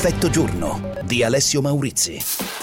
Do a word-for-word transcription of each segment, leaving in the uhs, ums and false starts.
Perfetto giorno di Alessio Maurizi.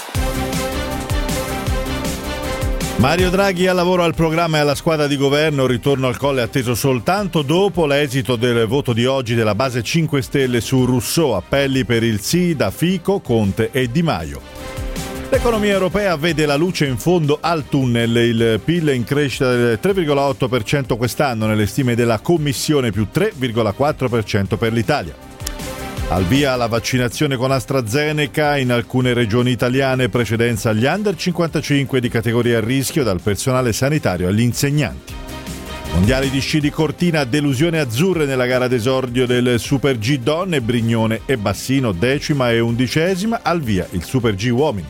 Mario Draghi al lavoro al programma e alla squadra di governo. Ritorno al Colle atteso soltanto dopo l'esito del voto di oggi della base cinque Stelle su Rousseau. Appelli per il sì da Fico, Conte e Di Maio. L'economia europea vede la luce in fondo al tunnel. Il P I L in crescita del tre virgola otto per cento quest'anno nelle stime della Commissione, più tre virgola quattro per cento per l'Italia. Al via la vaccinazione con AstraZeneca in alcune regioni italiane, precedenza agli under cinquantacinque di categoria a rischio, dal personale sanitario agli insegnanti. Mondiali di sci di Cortina, delusione azzurre nella gara d'esordio del Super G donne, Brignone e Bassino decima e undicesima, al via il Super G uomini.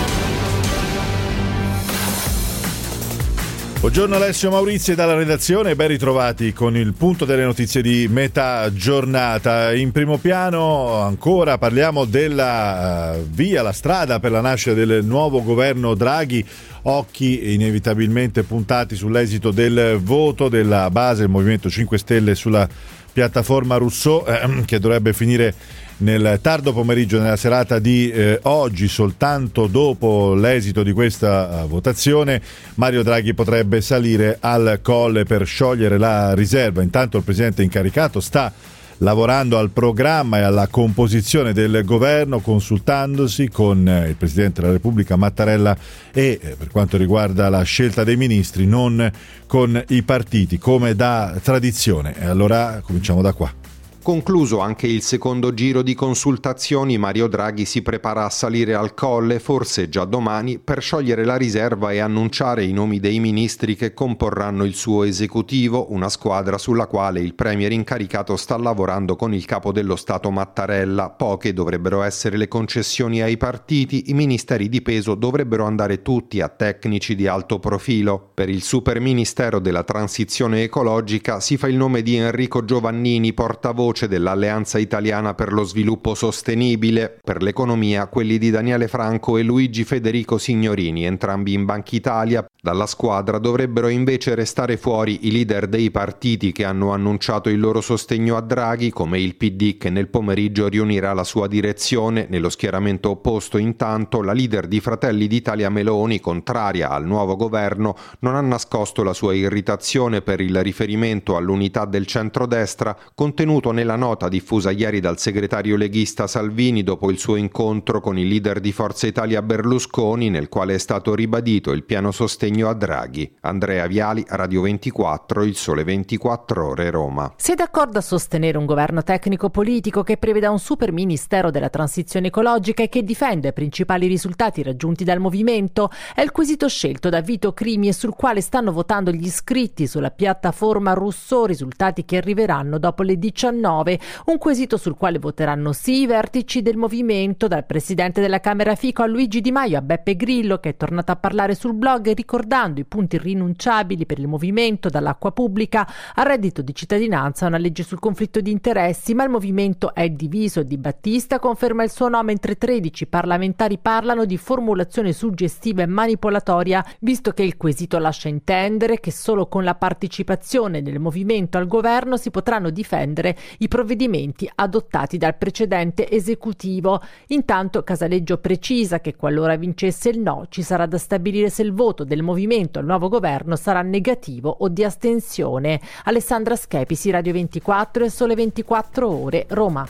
Buongiorno Alessio Maurizi dalla redazione, ben ritrovati con il punto delle notizie di metà giornata. In primo piano ancora parliamo della uh, via, la strada per la nascita del nuovo governo Draghi, occhi inevitabilmente puntati sull'esito del voto della base del Movimento cinque Stelle sulla piattaforma Rousseau, eh, che dovrebbe finire nel tardo pomeriggio, nella serata di eh, oggi. Soltanto dopo l'esito di questa uh, votazione Mario Draghi potrebbe salire al Colle per sciogliere la riserva. Intanto il presidente incaricato sta lavorando al programma e alla composizione del governo, consultandosi con eh, il Presidente della Repubblica Mattarella e eh, per quanto riguarda la scelta dei ministri non con i partiti come da tradizione. E allora cominciamo da qua. Concluso anche il secondo giro di consultazioni, Mario Draghi si prepara a salire al Colle, forse già domani, per sciogliere la riserva e annunciare i nomi dei ministri che comporranno il suo esecutivo, una squadra sulla quale il premier incaricato sta lavorando con il capo dello Stato Mattarella. Poche dovrebbero essere le concessioni ai partiti, i ministeri di peso dovrebbero andare tutti a tecnici di alto profilo. Per il super ministero della transizione ecologica si fa il nome di Enrico Giovannini, portavoce dell'Alleanza Italiana per lo Sviluppo Sostenibile. Per l'economia quelli di Daniele Franco e Luigi Federico Signorini, entrambi in Banca Italia. Dalla squadra dovrebbero invece restare fuori i leader dei partiti che hanno annunciato il loro sostegno a Draghi, come il P D che nel pomeriggio riunirà la sua direzione. Nello schieramento opposto, intanto, la leader di Fratelli d'Italia Meloni, contraria al nuovo governo, non ha nascosto la sua irritazione per il riferimento all'unità del centrodestra contenuto nella nota diffusa ieri dal segretario leghista Salvini dopo il suo incontro con il leader di Forza Italia Berlusconi, nel quale è stato ribadito il pieno sostegno a Draghi. Andrea Viali, Radio ventiquattro, Il Sole ventiquattro Ore, Roma. Sei d'accordo a sostenere un governo tecnico-politico che preveda un super ministero della transizione ecologica e che difenda i principali risultati raggiunti dal movimento? È il quesito scelto da Vito Crimi e sul quale stanno votando gli iscritti sulla piattaforma Rousseau, risultati che arriveranno dopo le diciannove. Un quesito sul quale voteranno sì i vertici del movimento, dal presidente della Camera Fico a Luigi Di Maio a Beppe Grillo, che è tornato a parlare sul blog ricordando i punti irrinunciabili per il movimento, dall'acqua pubblica al reddito di cittadinanza a una legge sul conflitto di interessi. Ma il movimento è diviso. Di Battista conferma il suo no, mentre tredici parlamentari parlano di formulazione suggestiva e manipolatoria, visto che il quesito lascia intendere che solo con la partecipazione del movimento al governo si potranno difendere i provvedimenti adottati dal precedente esecutivo. Intanto Casaleggio precisa che qualora vincesse il no ci sarà da stabilire se il voto del movimento al nuovo governo sarà negativo o di astensione. Alessandra Schepisi, Radio ventiquattro e Sole ventiquattro Ore, Roma.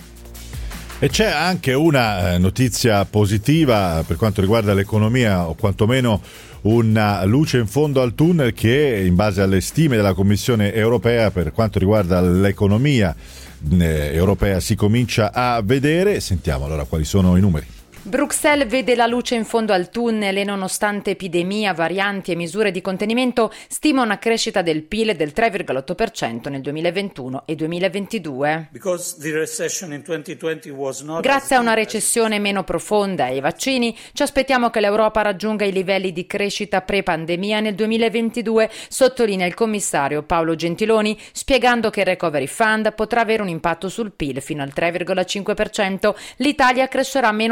E c'è anche una notizia positiva per quanto riguarda l'economia, o quantomeno una luce in fondo al tunnel, che in base alle stime della Commissione europea per quanto riguarda l'economia eh, europea si comincia a vedere. Sentiamo allora quali sono i numeri. Bruxelles vede la luce in fondo al tunnel e, nonostante epidemia, varianti e misure di contenimento, stima una crescita del P I L del tre virgola otto per cento nel duemilaventuno e duemilaventidue. Grazie a una recessione meno profonda e ai vaccini, ci aspettiamo che l'Europa raggiunga i livelli di crescita pre-pandemia nel duemilaventidue, sottolinea il commissario Paolo Gentiloni, spiegando che il Recovery Fund potrà avere un impatto sul P I L fino al tre virgola cinque per cento. L'Italia crescerà meno della media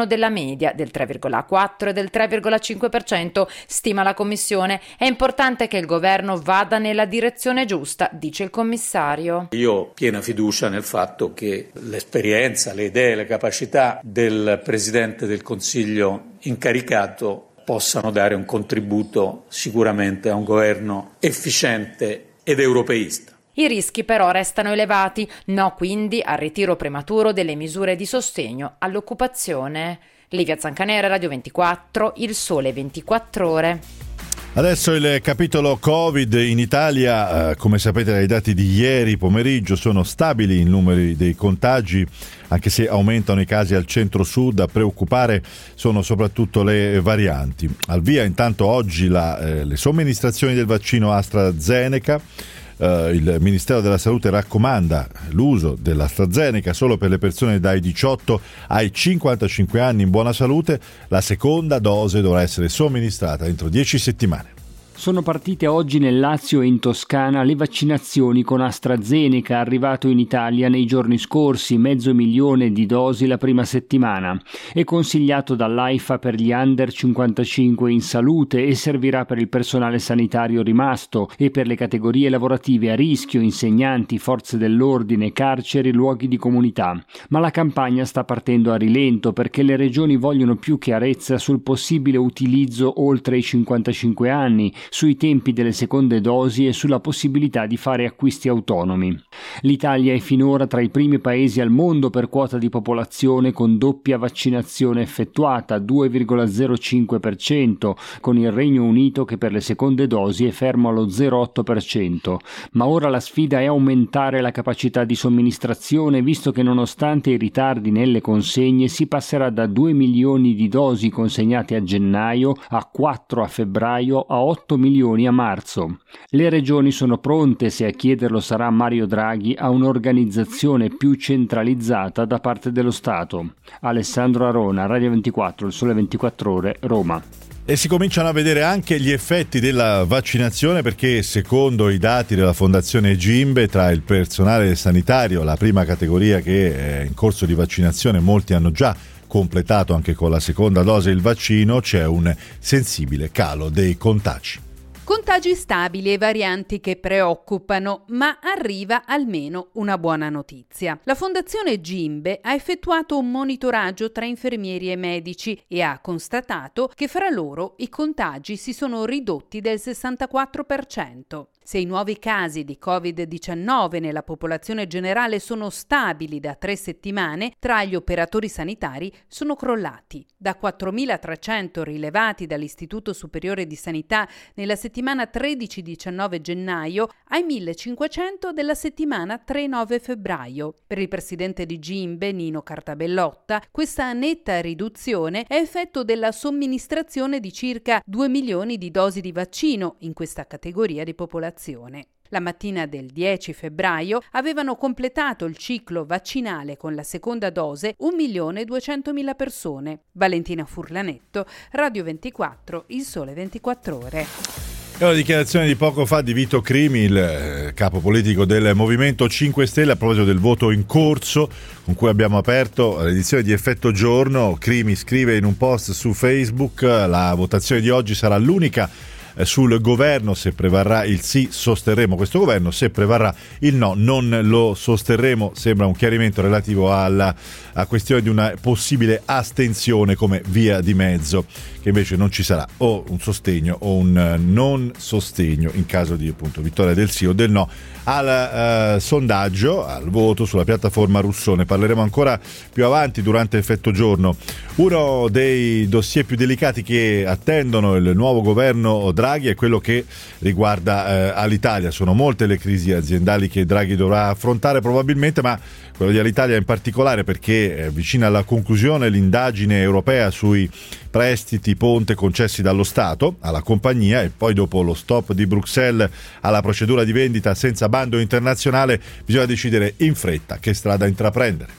media del tre virgola quattro e del tre virgola cinque per cento, stima la Commissione. È importante che il governo vada nella direzione giusta, dice il commissario. Io ho piena fiducia nel fatto che l'esperienza, le idee, le capacità del Presidente del Consiglio incaricato possano dare un contributo sicuramente a un governo efficiente ed europeista. I rischi però restano elevati, no quindi al ritiro prematuro delle misure di sostegno all'occupazione. Livia Zancanera, Radio ventiquattro, Il Sole ventiquattro Ore. Adesso il capitolo Covid in Italia, eh, come sapete dai dati di ieri pomeriggio, sono stabili i numeri dei contagi, anche se aumentano i casi al centro-sud. A preoccupare sono soprattutto le varianti. Al via intanto oggi la, eh, le somministrazioni del vaccino AstraZeneca. Uh, il Ministero della Salute raccomanda l'uso dell'AstraZeneca solo per le persone dai diciotto ai cinquantacinque anni in buona salute. La seconda dose dovrà essere somministrata entro dieci settimane. Sono partite oggi nel Lazio e in Toscana le vaccinazioni con AstraZeneca, arrivato in Italia nei giorni scorsi, mezzo milione di dosi la prima settimana. È consigliato dall'AIFA per gli under cinquantacinque in salute e servirà per il personale sanitario rimasto e per le categorie lavorative a rischio, insegnanti, forze dell'ordine, carceri, luoghi di comunità. Ma la campagna sta partendo a rilento perché le regioni vogliono più chiarezza sul possibile utilizzo oltre i cinquantacinque anni, sui tempi delle seconde dosi e sulla possibilità di fare acquisti autonomi. L'Italia è finora tra i primi paesi al mondo per quota di popolazione con doppia vaccinazione effettuata, due virgola zero cinque per cento, con il Regno Unito che per le seconde dosi è fermo allo zero virgola otto per cento. Ma ora la sfida è aumentare la capacità di somministrazione, visto che nonostante i ritardi nelle consegne si passerà da due milioni di dosi consegnate a gennaio a quattro a febbraio a otto milioni a marzo. Le regioni sono pronte, se a chiederlo sarà Mario Draghi, a un'organizzazione più centralizzata da parte dello Stato. Alessandro Arona, Radio ventiquattro, Il Sole ventiquattro Ore, Roma. E si cominciano a vedere anche gli effetti della vaccinazione, perché secondo i dati della Fondazione Gimbe, tra il personale sanitario, la prima categoria che è in corso di vaccinazione, molti hanno già completato anche con la seconda dose il vaccino, c'è un sensibile calo dei contagi. Contagi stabili e varianti che preoccupano, ma arriva almeno una buona notizia. La Fondazione Gimbe ha effettuato un monitoraggio tra infermieri e medici e ha constatato che fra loro i contagi si sono ridotti del sessantaquattro per cento. Se i nuovi casi di covid diciannove nella popolazione generale sono stabili da tre settimane, tra gli operatori sanitari sono crollati. Da quattromilatrecento rilevati dall'Istituto Superiore di Sanità nella settimana tredici diciannove gennaio ai millecinquecento della settimana tre nove febbraio. Per il presidente di Gimbe, Nino Cartabellotta, questa netta riduzione è effetto della somministrazione di circa due milioni di dosi di vaccino in questa categoria di popolazione. La mattina del dieci febbraio avevano completato il ciclo vaccinale con la seconda dose un milione duecentomila persone. Valentina Furlanetto, Radio ventiquattro, Il Sole ventiquattro Ore. È una dichiarazione di poco fa di Vito Crimi, il eh, capo politico del Movimento cinque Stelle, a proposito del voto in corso con cui abbiamo aperto l'edizione di Effetto Giorno. Crimi scrive in un post su Facebook: la votazione di oggi sarà l'unica sul governo. Se prevarrà il sì, sosterremo questo governo; se prevarrà il no, non lo sosterremo. Sembra un chiarimento relativo alla a questione di una possibile astensione come via di mezzo, che invece non ci sarà, o un sostegno o un non sostegno in caso di appunto vittoria del sì o del no al eh, sondaggio, al voto sulla piattaforma Russone. Parleremo ancora più avanti durante Effetto Giorno. Uno dei dossier più delicati che attendono il nuovo governo Draghi è quello che riguarda eh, Alitalia. Sono molte le crisi aziendali che Draghi dovrà affrontare probabilmente, ma quello di Alitalia in particolare perché è vicina alla conclusione l'indagine europea sui prestiti ponte concessi dallo Stato alla compagnia, e poi dopo lo stop di Bruxelles alla procedura di vendita senza bando internazionale bisogna decidere in fretta che strada intraprendere.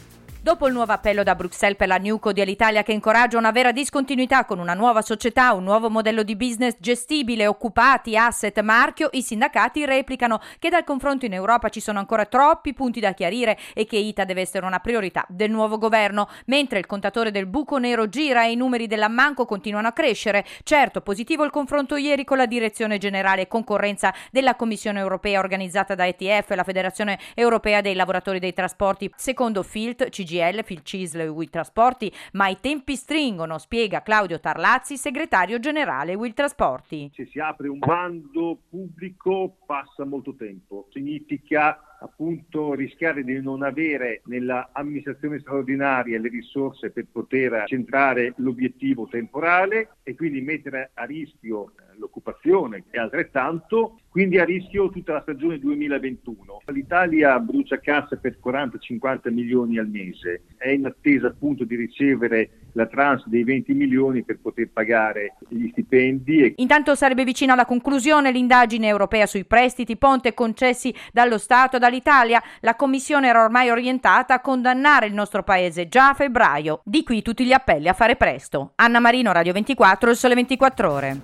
Dopo il nuovo appello da Bruxelles per la Newco di Alitalia che incoraggia una vera discontinuità con una nuova società, un nuovo modello di business gestibile, occupati, asset, marchio, i sindacati replicano che dal confronto in Europa ci sono ancora troppi punti da chiarire e che I T A deve essere una priorità del nuovo governo, mentre il contatore del buco nero gira e i numeri dell'ammanco continuano a crescere. Certo, positivo il confronto ieri con la Direzione Generale Concorrenza della Commissione Europea organizzata da E T F, la Federazione Europea dei Lavoratori dei Trasporti, secondo Filt, C G I L, Filcisl e U I Trasporti, ma i tempi stringono, spiega Claudio Tarlazzi, segretario generale U I Trasporti. Se si apre un bando pubblico passa molto tempo, significa appunto rischiare di non avere nella amministrazione straordinaria le risorse per poter centrare l'obiettivo temporale e quindi mettere a rischio l'occupazione e altrettanto, quindi a rischio tutta la stagione duemilaventuno. L'Italia brucia cassa per quaranta cinquanta milioni al mese, è in attesa appunto di ricevere la tranche dei venti milioni per poter pagare gli stipendi. Intanto sarebbe vicino alla conclusione l'indagine europea sui prestiti ponte concessi dallo Stato dall'Italia. La Commissione era ormai orientata a condannare il nostro paese già a febbraio. Di qui tutti gli appelli a fare presto. Anna Marino, Radio ventiquattro, Il Sole ventiquattro Ore.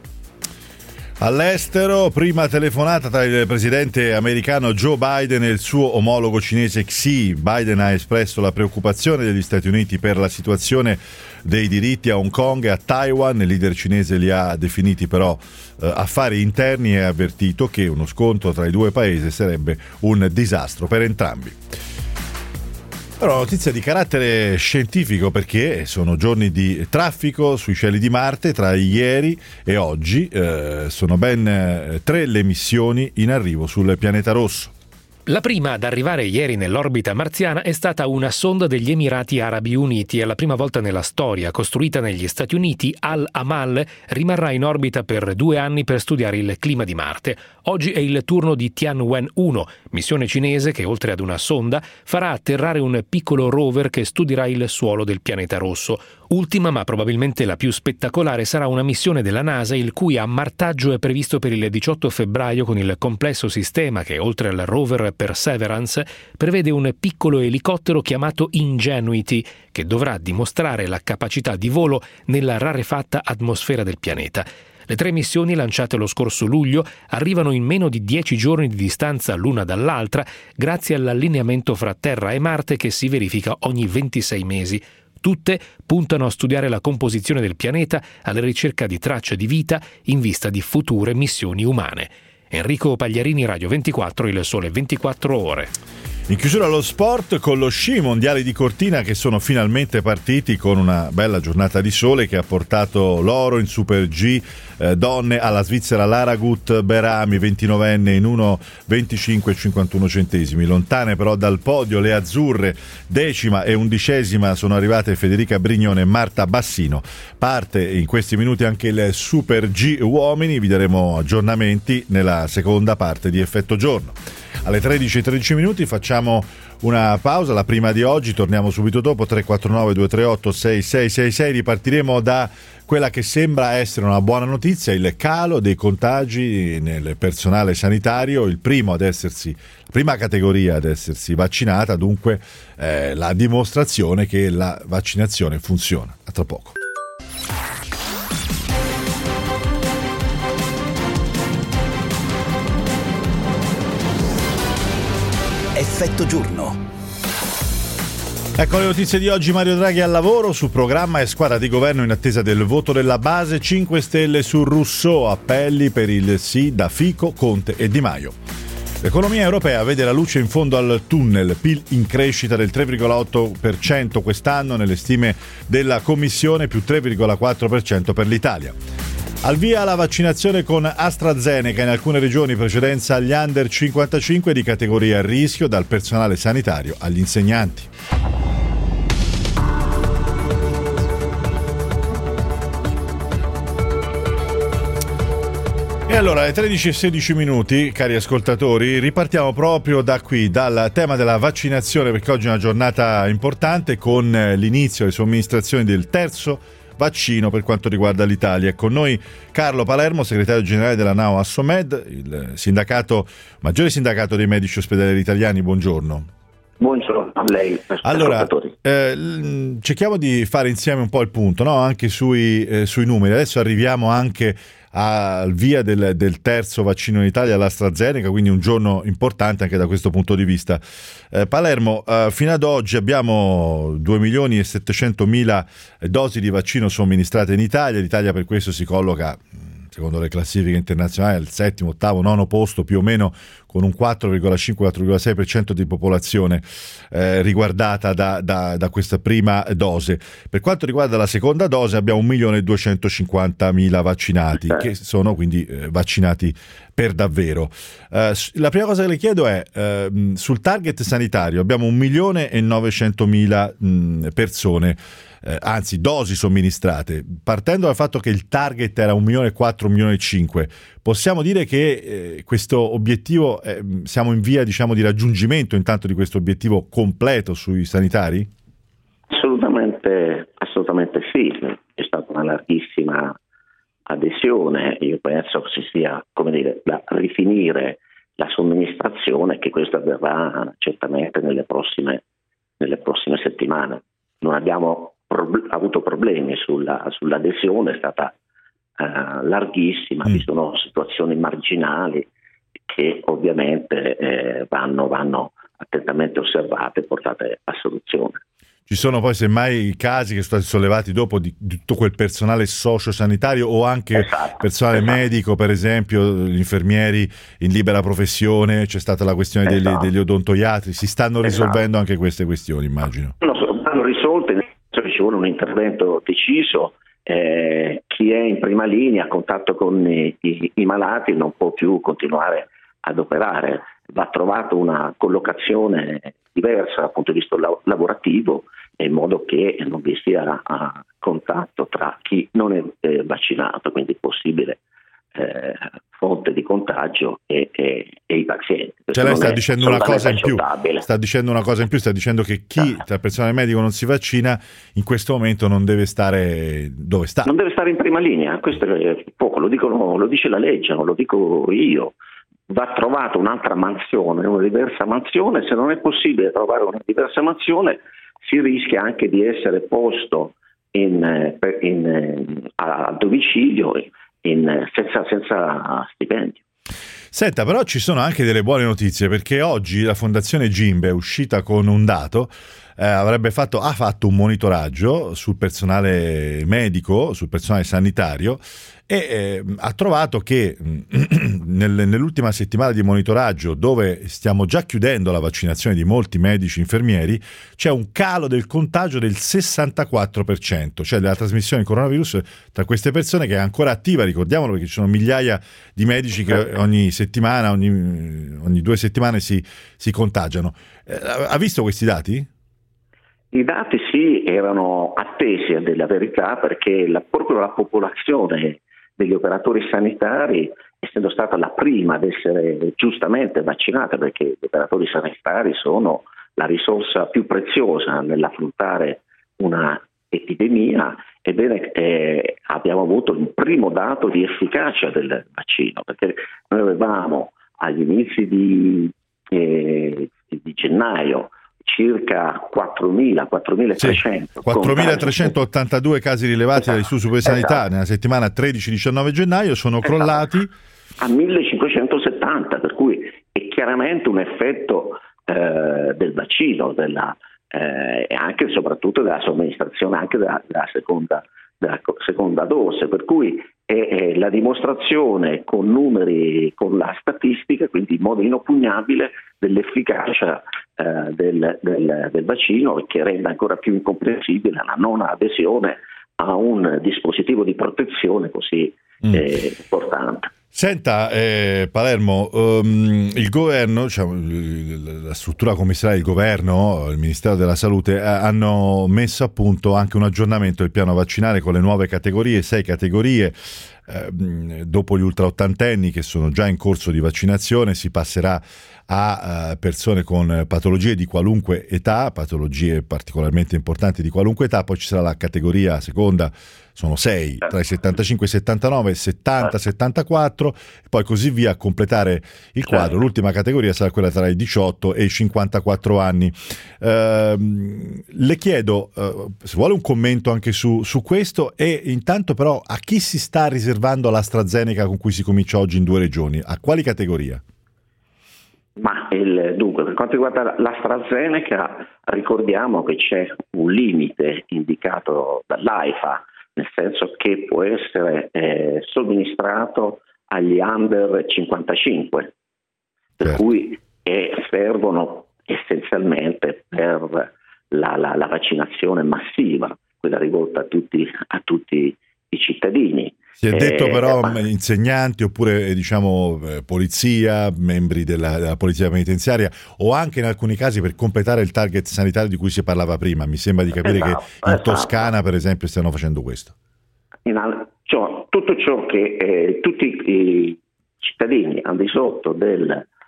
All'estero, prima telefonata tra il presidente americano Joe Biden e il suo omologo cinese Xi. Biden ha espresso la preoccupazione degli Stati Uniti per la situazione dei diritti a Hong Kong e a Taiwan. Il leader cinese li ha definiti però eh, affari interni e ha avvertito che uno scontro tra i due paesi sarebbe un disastro per entrambi. Però notizia di carattere scientifico, perché sono giorni di traffico sui cieli di Marte. Tra ieri e oggi eh, sono ben eh, tre le missioni in arrivo sul pianeta rosso. La prima ad arrivare ieri nell'orbita marziana è stata una sonda degli Emirati Arabi Uniti. È la prima volta nella storia costruita negli Stati Uniti. Al-Amal rimarrà in orbita per due anni per studiare il clima di Marte. Oggi è il turno di Tianwen uno, missione cinese che oltre ad una sonda farà atterrare un piccolo rover che studierà il suolo del pianeta rosso. Ultima, ma probabilmente la più spettacolare, sarà una missione della NASA il cui ammartaggio è previsto per il diciotto febbraio con il complesso sistema che, oltre al rover Perseverance, prevede un piccolo elicottero chiamato Ingenuity che dovrà dimostrare la capacità di volo nella rarefatta atmosfera del pianeta. Le tre missioni lanciate lo scorso luglio arrivano in meno di dieci giorni di distanza l'una dall'altra grazie all'allineamento fra Terra e Marte che si verifica ogni ventisei mesi. Tutte puntano a studiare la composizione del pianeta alla ricerca di tracce di vita in vista di future missioni umane. Enrico Pagliarini, Radio ventiquattro, Il Sole ventiquattro Ore. In chiusura allo sport con lo sci mondiali di Cortina che sono finalmente partiti con una bella giornata di sole che ha portato l'oro in Super G eh, donne alla svizzera Lara Gut Berami, ventinovenne, in uno venticinque e cinquantuno centesimi. Lontane però dal podio le azzurre, decima e undicesima sono arrivate Federica Brignone e Marta Bassino. Parte in questi minuti anche il Super G uomini, vi daremo aggiornamenti nella seconda parte di Effetto Giorno. Alle tredici e tredici minuti facciamo una pausa, la prima di oggi, torniamo subito dopo. Tre quattro nove due tre otto sei sei sei sei. Ripartiremo da quella che sembra essere una buona notizia, il calo dei contagi nel personale sanitario, il primo ad essersi, la prima categoria ad essersi vaccinata, dunque eh, la dimostrazione che la vaccinazione funziona. A tra poco. Effetto Giorno. Ecco le notizie di oggi. Mario Draghi al lavoro, su programma e squadra di governo in attesa del voto della base. Cinque Stelle su Rousseau, appelli per il sì da Fico, Conte e Di Maio. L'economia europea vede la luce in fondo al tunnel, P I L in crescita del tre virgola otto per cento quest'anno nelle stime della Commissione, più tre virgola quattro per cento per l'Italia. Al via la vaccinazione con AstraZeneca, in alcune regioni precedenza agli under cinquantacinque di categoria a rischio, dal personale sanitario agli insegnanti. E allora, alle tredici e sedici minuti, cari ascoltatori, ripartiamo proprio da qui, dal tema della vaccinazione, perché oggi è una giornata importante con l'inizio delle somministrazioni del terzo vaccino per quanto riguarda l'Italia. È con noi Carlo Palermo, segretario generale della NAO Assomed, il sindacato, maggiore sindacato dei medici ospedalieri italiani. Buongiorno. Buongiorno. a lei. Allora, eh, cerchiamo di fare insieme un po' il punto, no? Anche sui, eh, sui numeri. Adesso arriviamo anche al via del, del terzo vaccino in Italia, l'AstraZeneca, quindi un giorno importante anche da questo punto di vista. Eh, Palermo, eh, fino ad oggi abbiamo due milioni e settecentomila dosi di vaccino somministrate in Italia. L'Italia per questo si colloca, secondo le classifiche internazionali, al settimo, ottavo, nono posto più o meno, con un quattro virgola cinque quattro virgola sei per cento di popolazione eh, riguardata da, da, da questa prima dose. Per quanto riguarda la seconda dose abbiamo un milione e duecentocinquantamila vaccinati, eh. che sono quindi eh, vaccinati per davvero. Eh, la prima cosa che le chiedo è, eh, sul target sanitario abbiamo un milione e novecentomila mh, persone, eh, anzi dosi somministrate. Partendo dal fatto che il target era un milione e quattro, un milione e cinque, possiamo dire che eh, questo obiettivo, eh, siamo in via, diciamo, di raggiungimento intanto di questo obiettivo completo sui sanitari? Assolutamente, assolutamente sì, è stata una larghissima adesione. Io penso che si sia, come dire, da rifinire la somministrazione, che questo avverrà certamente nelle prossime, nelle prossime settimane. Non abbiamo pro- avuto problemi sulla, sull'adesione, è stata uh, larghissima, mm. vi sono situazioni marginali che ovviamente eh, vanno, vanno attentamente osservate e portate a soluzione. Ci sono poi semmai i casi che sono stati sollevati dopo di, di tutto quel personale sociosanitario o anche esatto, personale esatto. medico, per esempio gli infermieri in libera professione, c'è stata la questione esatto. degli, degli odontoiatri, si stanno risolvendo esatto. anche queste questioni, immagino. No, vanno risolte, nel senso che ci vuole un intervento deciso, eh, chi è in prima linea a contatto con i, i, i malati non può più continuare ad operare, va trovata una collocazione diversa dal punto di vista lavorativo, in modo che non vi sia a contatto tra chi non è eh, vaccinato, quindi possibile eh, fonte di contagio e, e, e i pazienti. Cioè lei sta dicendo una cosa in più, sta dicendo una cosa in più, sta dicendo che chi tra il personale medico non si vaccina in questo momento non deve stare dove sta. Non deve stare in prima linea, questo è poco, lo dicono, lo dice la legge, non lo dico io. Va trovata un'altra mansione, una diversa mansione. Se non è possibile trovare una diversa mansione, si rischia anche di essere posto in, in, a domicilio in, senza, senza stipendio. Senta, però ci sono anche delle buone notizie, perché oggi la Fondazione Gimbe è uscita con un dato, eh, avrebbe fatto, ha fatto un monitoraggio sul personale medico, sul personale sanitario, e eh, ha trovato che nel, nell'ultima settimana di monitoraggio, dove stiamo già chiudendo la vaccinazione di molti medici e infermieri, c'è un calo del contagio del sessantaquattro per cento, cioè della trasmissione di coronavirus tra queste persone, che è ancora attiva, ricordiamolo, perché ci sono migliaia di medici che ogni settimana, ogni, ogni due settimane si, si contagiano. Eh, ha visto questi dati? I dati sì, erano attesi a della verità, perché la, proprio la popolazione degli operatori sanitari, essendo stata la prima ad essere giustamente vaccinata, perché gli operatori sanitari sono la risorsa più preziosa nell'affrontare una epidemia, ebbene eh, abbiamo avuto il primo dato di efficacia del vaccino, perché noi avevamo agli inizi di, eh, di gennaio circa quattromila, quattromilatrecento. Sì, quattromilatrecentottantadue casi rilevati esatto, dall'Istituto Superiore di Sanità esatto. nella settimana tredici diciannove gennaio, sono esatto. crollati a millecinquecentosettanta, per cui è chiaramente un effetto eh, del vaccino, della, eh, e anche e soprattutto della somministrazione anche della, della seconda della seconda dose, per cui è, è la dimostrazione con numeri, con la statistica, quindi in modo inoppugnabile, dell'efficacia eh, del, del, del vaccino, e che rende ancora più incomprensibile la non adesione a un dispositivo di protezione così mm. eh, importante. Senta, eh, Palermo, um, il governo, cioè, la struttura commissariale del governo, il Ministero della Salute, eh, hanno messo a punto anche un aggiornamento del piano vaccinale con le nuove categorie, sei categorie. Eh, dopo gli ultraottantenni che sono già in corso di vaccinazione, si passerà a uh, persone con patologie di qualunque età, patologie particolarmente importanti di qualunque età, poi ci sarà la categoria seconda sono sei, tra i settantacinque e i settantanove, settanta, settantaquattro, e poi così via a completare il quadro. L'ultima categoria sarà quella tra i diciotto e i cinquantaquattro anni. Eh, le chiedo eh, se vuole un commento anche su, su questo, e intanto però a chi si sta riservando l'AstraZeneca con cui si comincia oggi in due regioni? A quali categoria? Ma il, dunque, per quanto riguarda l'AstraZeneca, ricordiamo che c'è un limite indicato dall'AIFA, nel senso che può essere eh, somministrato agli under cinquantacinque, per certo. cui eh, servono essenzialmente per la, la, la vaccinazione massiva, quella rivolta a tutti, a tutti i cittadini. Si è detto eh, però ma... insegnanti oppure diciamo eh, polizia, membri della, della polizia penitenziaria, o anche in alcuni casi per completare il target sanitario di cui si parlava prima. Mi sembra di capire esatto, che in esatto. Toscana per esempio stiano facendo questo. In al... cioè, tutto ciò che eh, tutti i cittadini al di sotto del,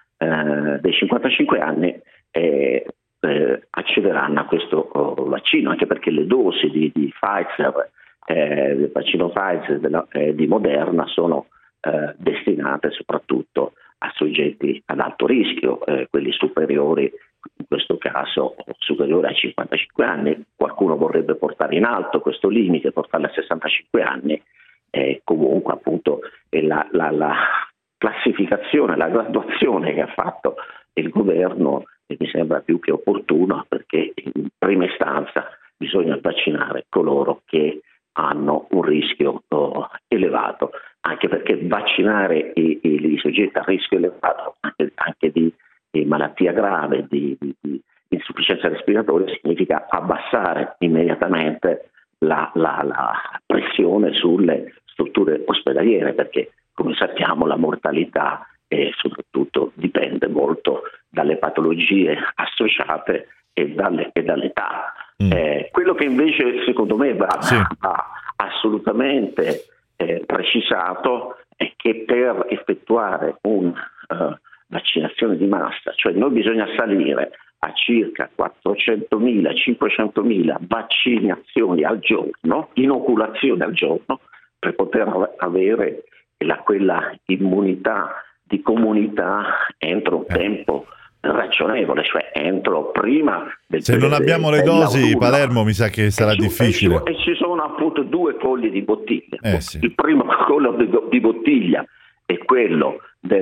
eh, dei cinquantacinque anni eh, eh, accederanno a questo oh, vaccino, anche perché le dosi di, di Pfizer Eh, del vaccino Pfizer della, eh, di Moderna sono eh, destinate soprattutto a soggetti ad alto rischio, eh, quelli superiori, in questo caso superiori ai cinquantacinque anni. Qualcuno vorrebbe portare in alto questo limite, portarlo a sessantacinque anni, eh, comunque appunto eh, la, la, la classificazione, la graduazione che ha fatto il governo eh, mi sembra più che opportuna, perché in prima istanza bisogna vaccinare coloro che hanno un rischio oh, elevato, anche perché vaccinare i, i, i soggetti a rischio elevato anche, anche di, di malattia grave, di, di, di insufficienza respiratoria, significa abbassare immediatamente la, la, la pressione sulle strutture ospedaliere, perché come sappiamo la mortalità eh, soprattutto dipende molto dalle patologie associate e, dalle, e dall'età. Mm. Eh, quello che invece secondo me va, sì. va assolutamente eh, precisato è che per effettuare una uh, vaccinazione di massa, cioè noi bisogna salire a circa quattrocentomila cinquecentomila vaccinazioni al giorno, inoculazioni al giorno, per poter avere la, quella immunità di comunità entro un eh. tempo ragionevole, cioè entro prima del se non abbiamo le dosi Palermo mi sa che sarà e difficile e ci sono appunto due colli di bottiglia. Eh, sì. Il primo collo di, di bottiglia è quello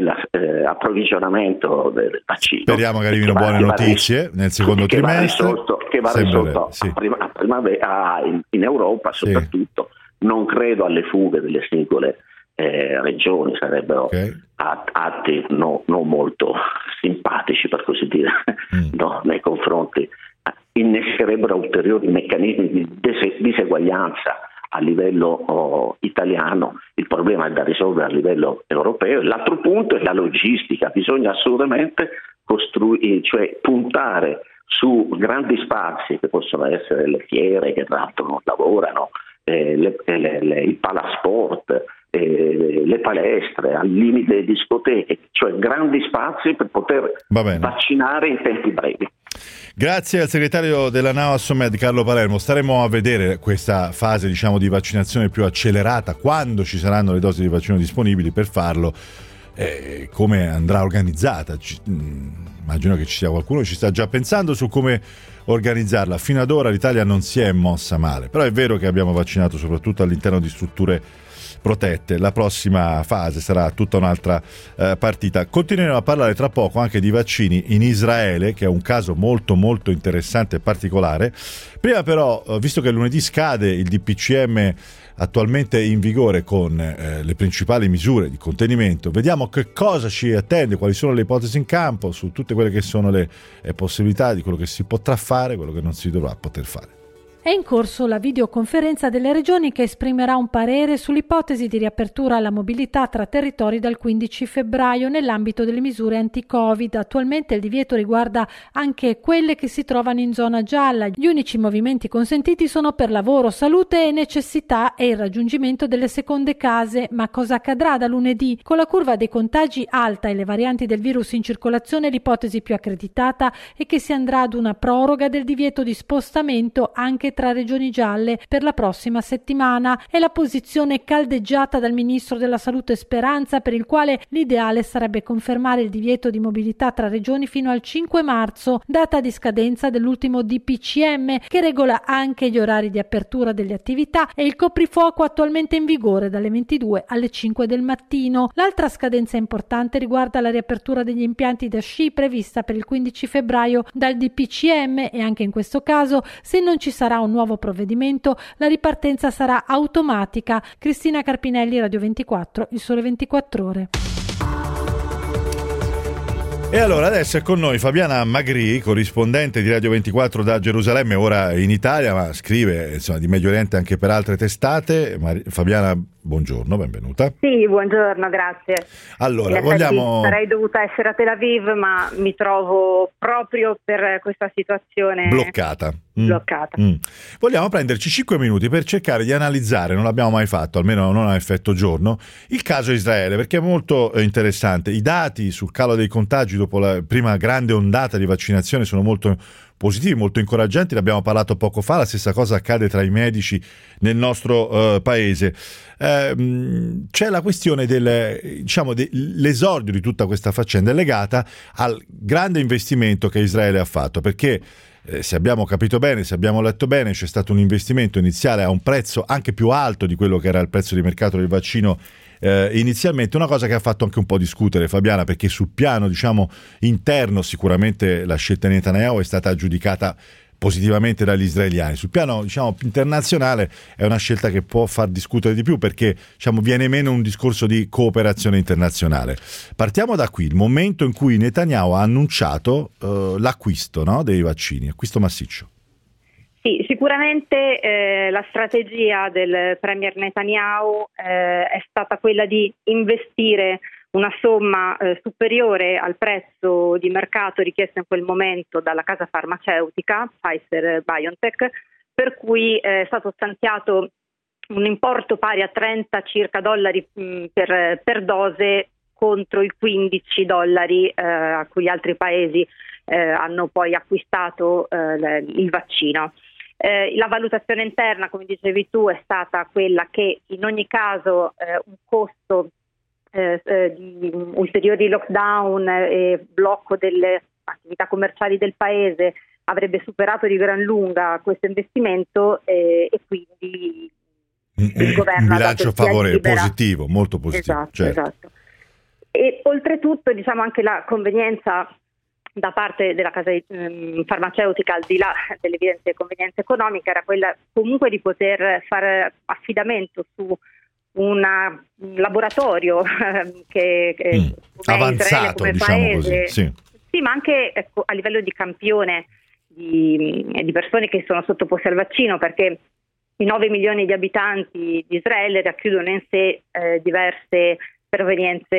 dell'approvvigionamento eh, del vaccino. Speriamo che arrivino che buone va, notizie che nel secondo che trimestre va risolto, che va risolto sì. a prima, a primavera in, in Europa soprattutto. Sì. Non credo alle fughe delle singole Eh, regioni, sarebbero okay. atti no, non molto simpatici, per così dire, mm. no, nei confronti, innescherebbero ulteriori meccanismi di dise- diseguaglianza a livello oh, italiano. Il problema è da risolvere a livello europeo. L'altro punto è la logistica, bisogna assolutamente costruire, cioè puntare su grandi spazi che possono essere le fiere, che tra l'altro non lavorano, eh, le, le, le, il palasport, eh, le palestre, al limite le discoteche, cioè grandi spazi per poter vaccinare in tempi brevi. Grazie al segretario della Naosmed Carlo Palermo. Staremo a vedere questa fase, diciamo, di vaccinazione più accelerata, quando ci saranno le dosi di vaccino disponibili per farlo, eh, come andrà organizzata. Ci, mh, immagino che ci sia qualcuno che ci sta già pensando su come organizzarla. Fino ad ora l'Italia non si è mossa male, però è vero che abbiamo vaccinato soprattutto all'interno di strutture protette. La prossima fase sarà tutta un'altra eh, partita. Continueremo a parlare tra poco anche di vaccini in Israele, che è un caso molto molto interessante e particolare. Prima però, visto che lunedì scade il D P C M attualmente in vigore con eh, le principali misure di contenimento, vediamo che cosa ci attende, quali sono le ipotesi in campo su tutte quelle che sono le eh, possibilità di quello che si potrà fare, quello che non si dovrà poter fare. È in corso la videoconferenza delle regioni che esprimerà un parere sull'ipotesi di riapertura alla mobilità tra territori dal quindici febbraio nell'ambito delle misure anti-Covid. Attualmente il divieto riguarda anche quelle che si trovano in zona gialla. Gli unici movimenti consentiti sono per lavoro, salute e necessità e il raggiungimento delle seconde case. Ma cosa accadrà da lunedì? Con la curva dei contagi alta e le varianti del virus in circolazione, l'ipotesi più accreditata è che si andrà ad una proroga del divieto di spostamento anche tra regioni gialle per la prossima settimana. È la posizione caldeggiata dal ministro della Salute Speranza, per il quale l'ideale sarebbe confermare il divieto di mobilità tra regioni fino al cinque marzo, data di scadenza dell'ultimo D P C M, che regola anche gli orari di apertura delle attività e il coprifuoco attualmente in vigore dalle ventidue alle cinque del mattino. L'altra scadenza importante riguarda la riapertura degli impianti da sci prevista per il quindici febbraio dal D P C M, e anche in questo caso, se non ci sarà un nuovo provvedimento, la ripartenza sarà automatica. Cristina Carpinelli, Radio ventiquattro, Il Sole ventiquattro Ore. E allora adesso è con noi Fabiana Magri, corrispondente di Radio ventiquattro da Gerusalemme, ora in Italia, ma scrive insomma di Medio Oriente anche per altre testate. Fabiana, buongiorno, benvenuta. Sì, buongiorno, grazie. Allora, in vogliamo... sarei dovuta essere a Tel Aviv, ma mi trovo proprio per questa situazione bloccata. Mm. bloccata. Mm. Vogliamo prenderci cinque minuti per cercare di analizzare, non l'abbiamo mai fatto, almeno non a effetto giorno, il caso Israele, perché è molto interessante. I dati sul calo dei contagi dopo la prima grande ondata di vaccinazione sono molto positivi, molto incoraggianti, ne abbiamo parlato poco fa. La stessa cosa accade tra i medici nel nostro uh, paese. Uh, c'è la questione del, diciamo, dell'esordio di tutta questa faccenda è legata al grande investimento che Israele ha fatto, perché eh, se abbiamo capito bene, se abbiamo letto bene, c'è stato un investimento iniziale a un prezzo anche più alto di quello che era il prezzo di mercato del vaccino Eh, inizialmente, una cosa che ha fatto anche un po' discutere, Fabiana, perché sul piano diciamo interno sicuramente la scelta di Netanyahu è stata giudicata positivamente dagli israeliani. Sul piano diciamo internazionale è una scelta che può far discutere di più, perché diciamo viene meno un discorso di cooperazione internazionale. Partiamo da qui, il momento in cui Netanyahu ha annunciato eh, l'acquisto, no, dei vaccini, acquisto massiccio. Sì, sicuramente eh, la strategia del premier Netanyahu eh, è stata quella di investire una somma eh, superiore al prezzo di mercato richiesto in quel momento dalla casa farmaceutica Pfizer-BioNTech, per cui eh, è stato stanziato un importo pari a trenta circa dollari mh, per, per dose, contro i quindici dollari eh, a cui altri paesi eh, hanno poi acquistato eh, il vaccino. Eh, la valutazione interna, come dicevi tu, è stata quella che in ogni caso eh, un costo eh, eh, di ulteriori lockdown e blocco delle attività commerciali del paese avrebbe superato di gran lunga questo investimento eh, e quindi il governo un bilancio favorevole, positivo, molto positivo. Esatto, certo. esatto. E oltretutto diciamo anche la convenienza da parte della casa um, farmaceutica, al di là dell'evidente convenienza economica, era quella comunque di poter fare affidamento su una, un laboratorio eh, che, che mm. avanzato, come diciamo paese, così, sì. sì, ma anche ecco, a livello di campione di, di persone che sono sottoposte al vaccino, perché i nove milioni di abitanti di Israele racchiudono in sé eh, diverse provenienze,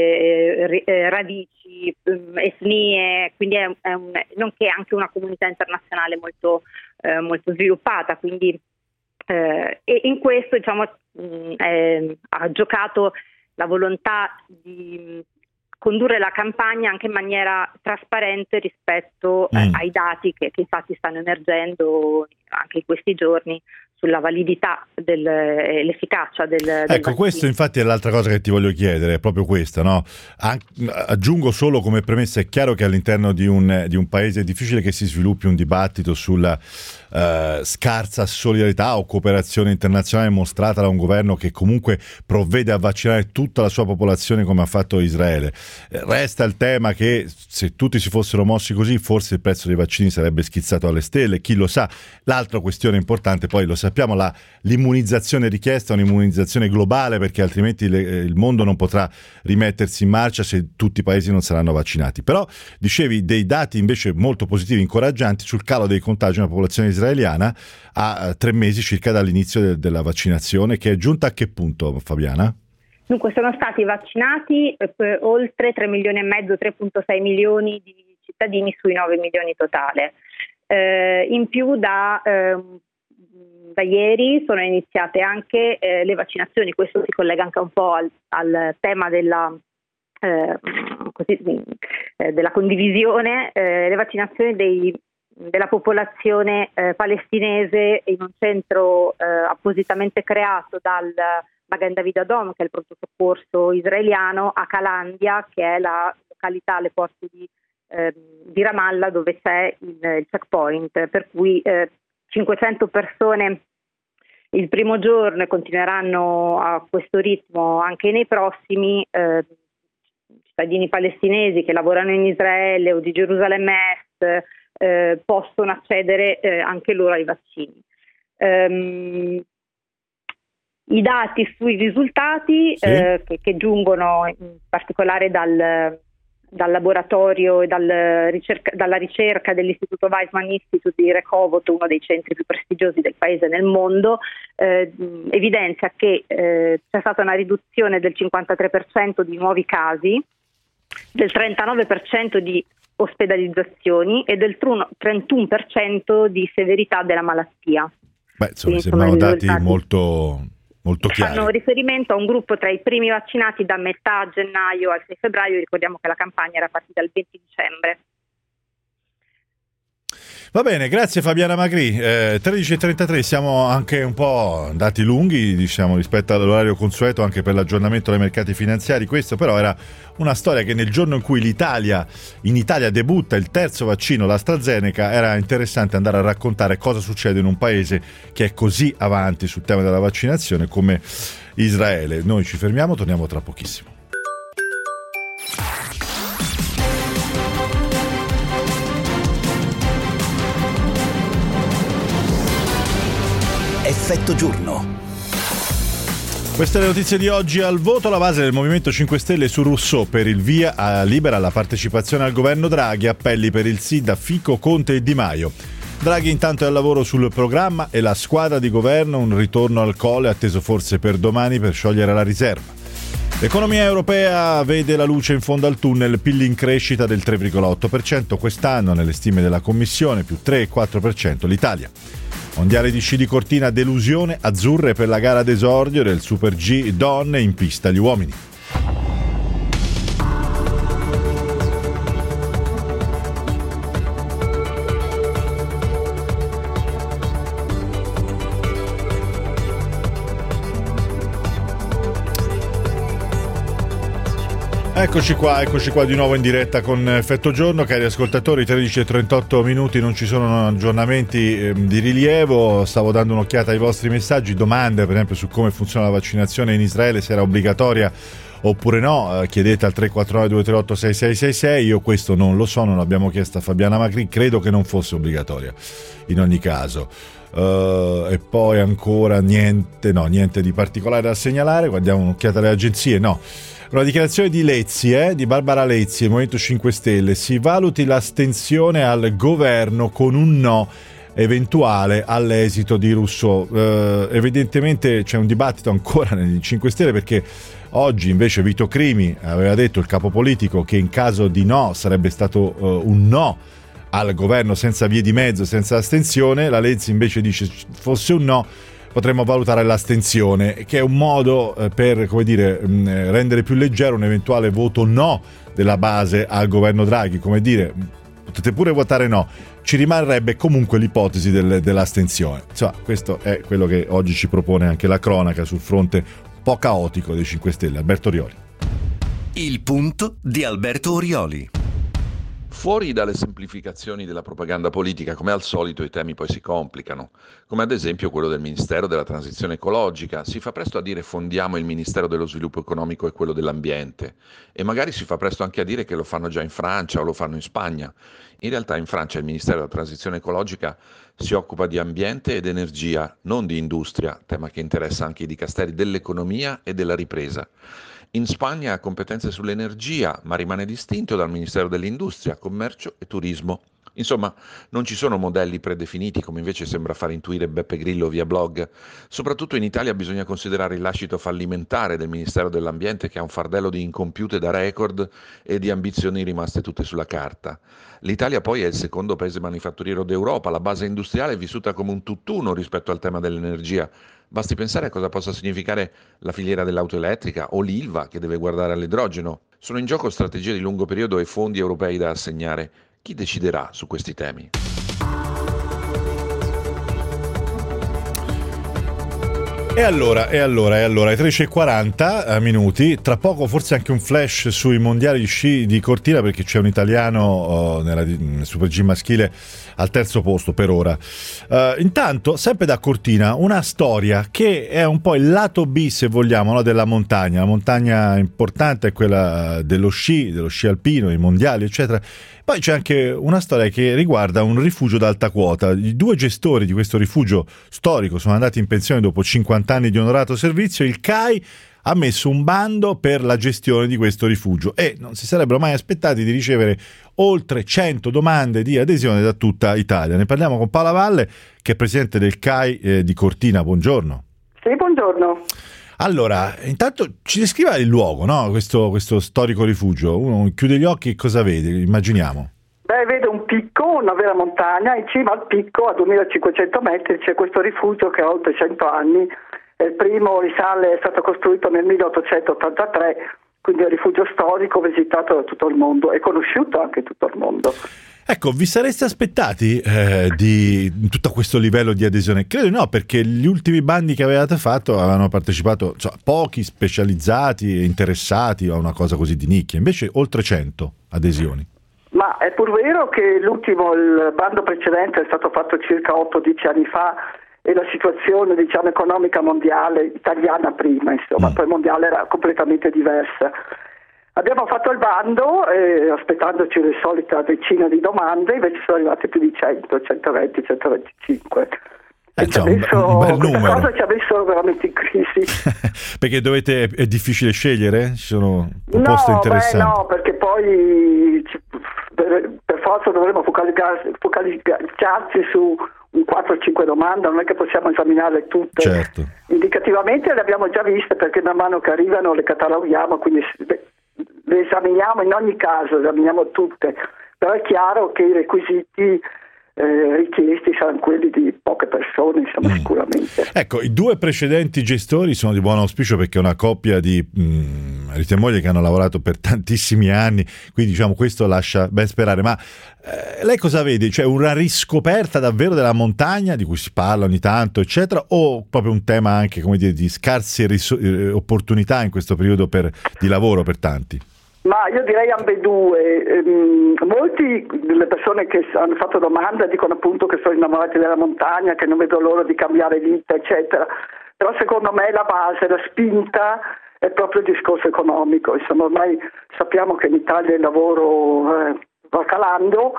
eh, radici, etnie, quindi è, è un, nonché anche una comunità internazionale molto, eh, molto sviluppata, quindi eh, e in questo diciamo mh, eh, ha giocato la volontà di condurre la campagna anche in maniera trasparente rispetto eh, mm. ai dati che, che infatti stanno emergendo anche in questi giorni sulla validità e del, l'efficacia del, del ecco vaccino. Questo infatti è l'altra cosa che ti voglio chiedere, è proprio questa, no? An- aggiungo solo come premessa, è chiaro che all'interno di un, di un paese è difficile che si sviluppi un dibattito sulla uh, scarsa solidarietà o cooperazione internazionale mostrata da un governo che comunque provvede a vaccinare tutta la sua popolazione come ha fatto Israele. Resta il tema che se tutti si fossero mossi così forse il prezzo dei vaccini sarebbe schizzato alle stelle, chi lo sa. L'altra questione importante, poi lo sappiamo, la, l'immunizzazione richiesta è un'immunizzazione globale, perché altrimenti le, il mondo non potrà rimettersi in marcia se tutti i paesi non saranno vaccinati. Però dicevi dei dati invece molto positivi, incoraggianti sul calo dei contagi nella popolazione israeliana a tre mesi circa dall'inizio de, della vaccinazione, che è giunta a che punto, Fabiana? Dunque sono stati vaccinati eh, oltre tre milioni e mezzo, tre virgola sei milioni di cittadini sui nove milioni totale. Eh, in più da, eh, da ieri sono iniziate anche eh, le vaccinazioni, questo si collega anche un po' al, al tema della, eh, così, eh, della condivisione, eh, le vaccinazioni dei della popolazione eh, palestinese in un centro eh, appositamente creato dal Magen David Adom, che è il pronto soccorso israeliano, a Calandia, che è la località alle porte di, eh, di Ramallah, dove c'è il, il checkpoint, per cui eh, cinquecento persone il primo giorno e continueranno a questo ritmo anche nei prossimi. Eh, cittadini palestinesi che lavorano in Israele o di Gerusalemme Est eh, possono accedere eh, anche loro ai vaccini. Um, I dati sui risultati sì. eh, che, che giungono in particolare dal, dal laboratorio e dal ricerca, dalla ricerca dell'Istituto Weizmann Institute di Rehovot, uno dei centri più prestigiosi del paese nel mondo, eh, evidenzia che eh, c'è stata una riduzione del cinquantatré per cento di nuovi casi, del trentanove per cento di ospedalizzazioni e del trentuno per cento di severità della malattia. Beh, insomma, sembrano dati molto, molto chiari. Fanno riferimento a un gruppo tra i primi vaccinati da metà gennaio al sei febbraio, ricordiamo che la campagna era partita il venti dicembre. Va bene, grazie Fabiana Magri. Eh, tredici e trentatré, siamo anche un po' andati lunghi, diciamo, rispetto all'orario consueto anche per l'aggiornamento dei mercati finanziari. Questo però era una storia che nel giorno in cui l'Italia, in Italia debutta il terzo vaccino, l'AstraZeneca, era interessante andare a raccontare cosa succede in un paese che è così avanti sul tema della vaccinazione come Israele. Noi ci fermiamo, torniamo tra pochissimo. Effetto giorno. Queste le notizie di oggi. Al voto la base del Movimento cinque Stelle su Rousseau per il via a libera la partecipazione al governo Draghi, appelli per il sì da Fico, Conte e Di Maio. Draghi intanto è al lavoro sul programma e la squadra di governo, un ritorno al Colle atteso forse per domani per sciogliere la riserva. L'economia europea vede la luce in fondo al tunnel, P I L in crescita del tre virgola otto per cento quest'anno nelle stime della Commissione, più tre virgola quattro per cento l'Italia. Mondiale di sci di Cortina, delusione azzurre per la gara d'esordio del Super G donne, in pista gli uomini. Eccoci qua, eccoci qua di nuovo in diretta con Effetto Giorno, cari ascoltatori. Tredici e trentotto minuti, non ci sono aggiornamenti eh, di rilievo. Stavo dando un'occhiata ai vostri messaggi, domande per esempio su come funziona la vaccinazione in Israele, se era obbligatoria oppure no. Eh, chiedete al tre quattro nove due tre otto sei sei sei sei. Io questo non lo so, non l'abbiamo chiesto a Fabiana Macri, credo che non fosse obbligatoria in ogni caso. Uh, e poi ancora niente, no, niente di particolare da segnalare. Guardiamo un'occhiata alle agenzie, no. Una dichiarazione di Lezzi, eh, di Barbara Lezzi, Movimento cinque Stelle. Si valuti l'astensione al governo con un no eventuale all'esito di Rousseau. Uh, evidentemente c'è un dibattito ancora nei cinque Stelle, perché oggi invece Vito Crimi aveva detto, il capo politico, che in caso di no sarebbe stato uh, un no al governo senza vie di mezzo, senza astensione. La Lezzi invece dice fosse un no potremmo valutare l'astensione, che è un modo eh, per, come dire, mh, rendere più leggero un eventuale voto no della base al governo Draghi. Come dire, potete pure votare no, ci rimarrebbe comunque l'ipotesi del, dell'astensione. Insomma, questo è quello che oggi ci propone anche la cronaca sul fronte un po' caotico dei cinque Stelle. Alberto Orioli. Il punto di Alberto Orioli. Fuori dalle semplificazioni della propaganda politica, come al solito i temi poi si complicano, come ad esempio quello del Ministero della Transizione Ecologica. Si fa presto a dire fondiamo il Ministero dello Sviluppo Economico e quello dell'Ambiente, e magari si fa presto anche a dire che lo fanno già in Francia o lo fanno in Spagna. In realtà in Francia il Ministero della Transizione Ecologica si occupa di ambiente ed energia, non di industria, tema che interessa anche i dicasteri dell'economia e della ripresa. In Spagna ha competenze sull'energia, ma rimane distinto dal Ministero dell'Industria, Commercio e Turismo. Insomma, non ci sono modelli predefiniti, come invece sembra far intuire Beppe Grillo via blog. Soprattutto in Italia bisogna considerare il lascito fallimentare del Ministero dell'Ambiente, che ha un fardello di incompiute da record e di ambizioni rimaste tutte sulla carta. L'Italia poi è il secondo paese manifatturiero d'Europa, la base industriale è vissuta come un tutt'uno rispetto al tema dell'energia. Basti pensare a cosa possa significare la filiera dell'auto elettrica o l'Ilva, che deve guardare all'idrogeno. Sono in gioco strategie di lungo periodo e fondi europei da assegnare. Chi deciderà su questi temi? E allora, e allora, e allora, ai tredici e quaranta minuti, tra poco forse anche un flash sui mondiali di sci di Cortina, perché c'è un italiano oh, nella nel Super G maschile al terzo posto per ora. Uh, intanto, sempre da Cortina, una storia che è un po' il lato B, se vogliamo, no, della montagna. La montagna importante è quella dello sci, dello sci alpino, i mondiali, eccetera. Poi c'è anche una storia che riguarda un rifugio d'alta quota. I due gestori di questo rifugio storico sono andati in pensione dopo cinquanta anni di onorato servizio. Il C A I ha messo un bando per la gestione di questo rifugio e non si sarebbero mai aspettati di ricevere oltre cento domande di adesione da tutta Italia. Ne parliamo con Paola Valle, che è presidente del C A I eh, di Cortina. Buongiorno. Sì, buongiorno. Allora, intanto ci descriva il luogo, no? Questo, questo storico rifugio. Uno chiude gli occhi e cosa vede? Immaginiamo. Beh, vede un picco, una vera montagna. In cima al picco, a duemilacinquecento metri, c'è questo rifugio che ha oltre cento anni. Il primo risale è stato costruito nel milleottocentottantatré, quindi è un rifugio storico visitato da tutto il mondo e conosciuto anche in tutto il mondo. Ecco, vi sareste aspettati eh, di tutto questo livello di adesione? Credo no, perché gli ultimi bandi che avevate fatto avevano partecipato cioè, pochi specializzati e interessati a una cosa così di nicchia, invece oltre cento adesioni. Ma è pur vero che l'ultimo, il bando precedente è stato fatto circa otto dieci anni fa e la situazione, diciamo, economica mondiale, italiana prima, insomma, mm. poi mondiale era completamente diversa. Abbiamo fatto il bando eh, aspettandoci le solite decine di domande, invece sono arrivate più di cento, centoventi, centoventicinque. Eh, cioè, adesso un bel numero. Questa cosa ci ha messo veramente in crisi. Perché dovete, è difficile scegliere? Ci sono proposte no, interessanti? Beh, no, perché poi per, per forza dovremo focalizzarci, focalizzarci su un quattro cinque domande, non è che possiamo esaminarle tutte. Certo. Indicativamente le abbiamo già viste perché man mano che arrivano le cataloghiamo, quindi le esaminiamo in ogni caso, esaminiamo tutte, però è chiaro che i requisiti eh, richiesti saranno quelli di poche persone, insomma, mm. sicuramente. Ecco, i due precedenti gestori sono di buon auspicio perché è una coppia di mm, marito e moglie che hanno lavorato per tantissimi anni, quindi diciamo questo lascia ben sperare, ma eh, lei cosa vede? Cioè una riscoperta davvero della montagna di cui si parla ogni tanto, eccetera, o proprio un tema anche, come dire, di scarse riso- eh, opportunità in questo periodo per, di lavoro per tanti? Ma io direi ambedue. Ehm, molti delle persone che hanno fatto domanda dicono appunto che sono innamorati della montagna, che non vedo l'ora di cambiare vita, eccetera. Però secondo me la base, la spinta è proprio il discorso economico. Insomma, ormai sappiamo che in Italia il lavoro eh, va calando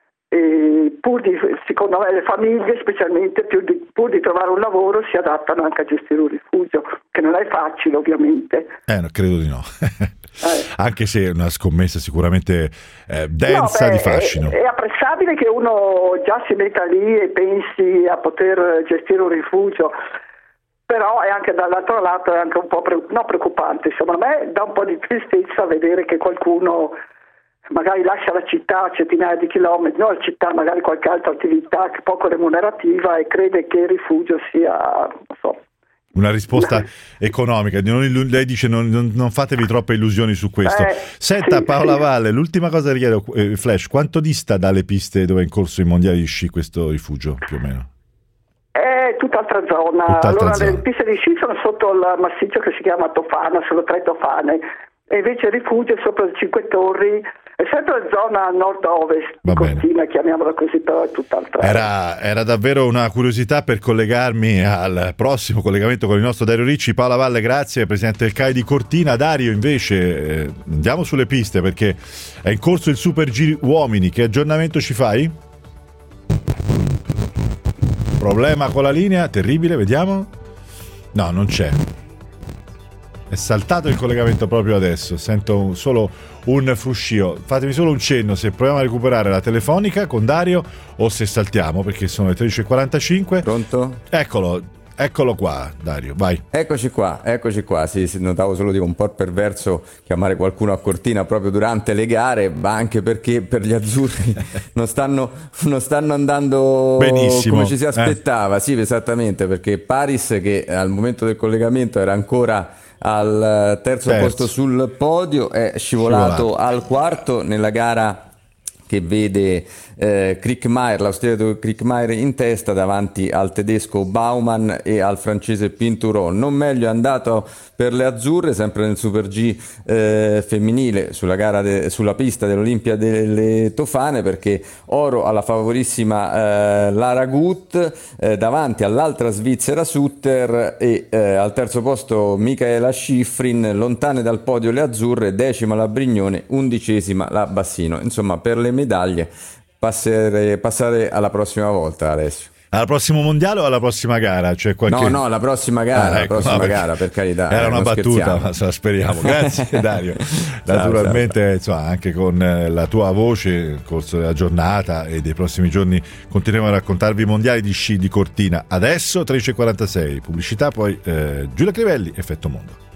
e pur di, secondo me le famiglie specialmente più di, pur di trovare un lavoro si adattano anche a gestire un rifugio, che non è facile ovviamente. Eh, no, credo di no. Eh. Anche se è una scommessa sicuramente eh, densa no, beh, di fascino. È, è apprezzabile che uno già si metta lì e pensi a poter gestire un rifugio, però è anche dall'altro lato è anche un po' pre- no, preoccupante. Secondo me dà un po' di tristezza vedere che qualcuno magari lascia la città a centinaia di chilometri, non la città, magari qualche altra attività poco remunerativa e crede che il rifugio sia, non so, una risposta economica. Non, lei dice non, non, non fatevi troppe illusioni su questo. Eh, Senta sì, Paola sì. Valle, l'ultima cosa che chiedo, eh, Flash, quanto dista dalle piste dove è in corso i mondiali di sci questo rifugio più o meno? È tutt'altra zona. Tutt'altra allora zona. Le piste di sci sono sotto il massiccio che si chiama Tofana, sono tre tofane, e invece il rifugio è sopra le Cinque Torri. È sempre la zona nord-ovest di Cortina, chiamiamola così, però è tutt'altra. Era, era davvero una curiosità per collegarmi al prossimo collegamento con il nostro Dario Ricci. Paola Valle, grazie, presidente del C A I di Cortina. Dario, invece, eh, andiamo sulle piste perché è in corso il Super G Uomini. Che aggiornamento ci fai? Problema con la linea, terribile, vediamo. No, non c'è. È saltato il collegamento proprio adesso, sento solo un fruscio. Fatemi solo un cenno se proviamo a recuperare la telefonica con Dario o se saltiamo, perché sono le tredici e quarantacinque. Pronto? Eccolo, eccolo qua Dario, vai. Eccoci qua, eccoci qua, sì, sì, notavo solo di un po' perverso chiamare qualcuno a Cortina proprio durante le gare, ma anche perché per gli azzurri non stanno, non stanno andando benissimo, come ci si aspettava, eh. Sì, esattamente, perché Paris, che al momento del collegamento era ancora al terzo, terzo. posto sul podio, è scivolato, scivolato al quarto nella gara che vede eh, Kriechmayr, l'austriaco Kriechmayr in testa davanti al tedesco Baumann e al francese Pinturault. Non meglio è andato per le azzurre, sempre nel Super G eh, femminile, sulla gara de, sulla pista dell'Olimpia delle Tofane, perché oro alla favorissima eh, Lara Gut eh, davanti all'altra svizzera Sutter e eh, al terzo posto Michaela Schifrin. Lontane dal podio le azzurre, decima la Brignone, undicesima la Bassino. Insomma, per le medaglie passare, passare alla prossima volta, Alessio. Al prossimo mondiale o alla prossima gara? Cioè qualche... No, no, la prossima gara, ah, ecco, la prossima no, gara, per carità. Era eh, una battuta, scherziamo. ma se la speriamo. Grazie Dario. Naturalmente, ciao, insomma, anche con la tua voce nel corso della giornata e dei prossimi giorni continuiamo a raccontarvi i mondiali di sci di Cortina. Adesso tredici e quarantasei, pubblicità, poi eh, Giulia Crivelli, Effetto Mondo.